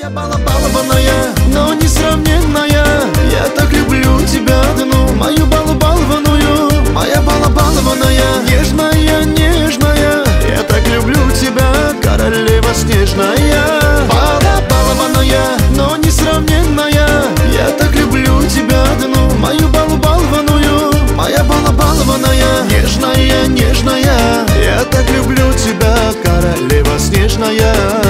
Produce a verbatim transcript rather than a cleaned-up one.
Моя балабалованная, но несравненная, я так люблю тебя одну, мою балу-балованную. Моя балабалованная, нежная, нежная, я так люблю тебя, королева снежная. Балабалованная, но несравненная, я так люблю тебя одну, мою балу-балованную. Моя балабалованная, нежная, нежная, я так люблю тебя, королева снежная.